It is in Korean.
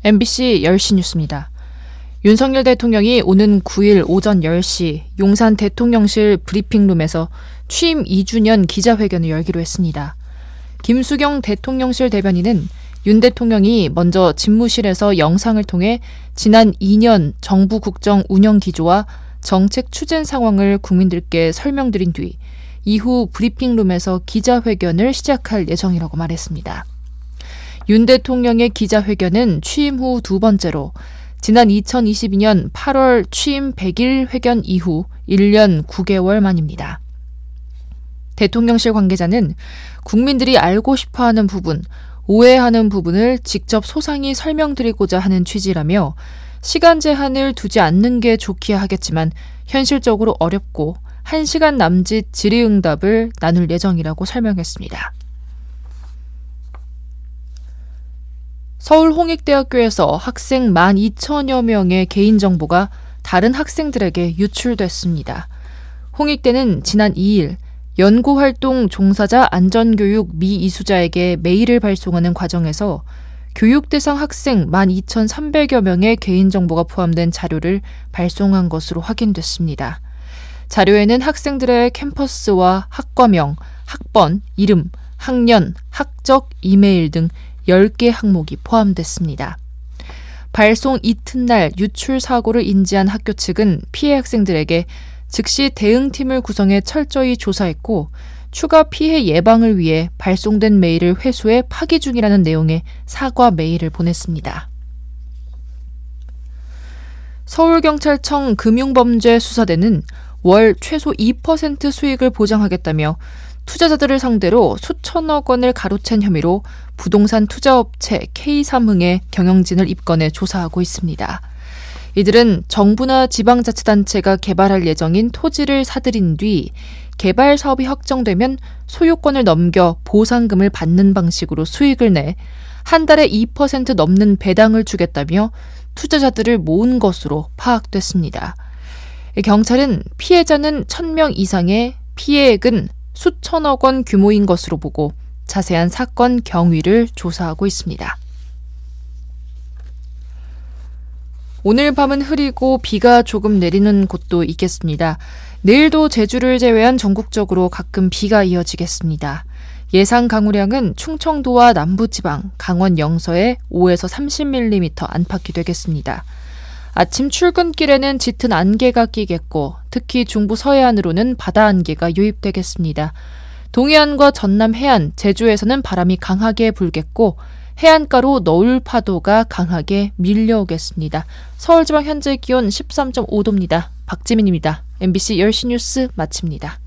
MBC 10시 뉴스입니다. 윤석열 대통령이 오는 9일 오전 10시 용산 대통령실 브리핑룸에서 취임 2주년 기자회견을 열기로 했습니다. 김수경 대통령실 대변인은 윤 대통령이 먼저 집무실에서 영상을 통해 지난 2년 정부 국정 운영 기조와 정책 추진 상황을 국민들께 설명드린 뒤 이후 브리핑룸에서 기자회견을 시작할 예정이라고 말했습니다. 윤 대통령의 기자회견은 취임 후 두 번째로 지난 2022년 8월 취임 100일 회견 이후 1년 9개월 만입니다. 대통령실 관계자는 국민들이 알고 싶어하는 부분, 오해하는 부분을 직접 소상히 설명드리고자 하는 취지라며 시간 제한을 두지 않는 게 좋기야 하겠지만 현실적으로 어렵고 1시간 남짓 질의응답을 나눌 예정이라고 설명했습니다. 서울 홍익대학교에서 학생 12,000여 명의 개인정보가 다른 학생들에게 유출됐습니다. 홍익대는 지난 2일 연구활동 종사자 안전교육 미이수자에게 메일을 발송하는 과정에서 교육 대상 학생 12,300여 명의 개인정보가 포함된 자료를 발송한 것으로 확인됐습니다. 자료에는 학생들의 캠퍼스와 학과명, 학번, 이름, 학년, 학적, 이메일 등 10개 항목이 포함됐습니다. 발송 이튿날 유출 사고를 인지한 학교 측은 피해 학생들에게 즉시 대응팀을 구성해 철저히 조사했고 추가 피해 예방을 위해 발송된 메일을 회수해 파기 중이라는 내용의 사과 메일을 보냈습니다. 서울경찰청 금융범죄수사대는 월 최소 2% 수익을 보장하겠다며 투자자들을 상대로 수천억 원을 가로챈 혐의로 부동산 투자업체 K삼흥의 경영진을 입건해 조사하고 있습니다. 이들은 정부나 지방자치단체가 개발할 예정인 토지를 사들인 뒤 개발 사업이 확정되면 소유권을 넘겨 보상금을 받는 방식으로 수익을 내 한 달에 2% 넘는 배당을 주겠다며 투자자들을 모은 것으로 파악됐습니다. 경찰은 피해자는 1,000명 이상의 피해액은 수천억 원 규모인 것으로 보고 자세한 사건 경위를 조사하고 있습니다. 오늘 밤은 흐리고 비가 조금 내리는 곳도 있겠습니다. 내일도 제주를 제외한 전국적으로 가끔 비가 이어지겠습니다. 예상 강우량은 충청도와 남부지방, 강원 영서에 5에서 30mm 안팎이 되겠습니다. 아침 출근길에는 짙은 안개가 끼겠고 특히 중부 서해안으로는 바다 안개가 유입되겠습니다. 동해안과 전남 해안, 제주에서는 바람이 강하게 불겠고 해안가로 너울 파도가 강하게 밀려오겠습니다. 서울지방 현재 기온 13.5도입니다. 박지민입니다. MBC 10시 뉴스 마칩니다.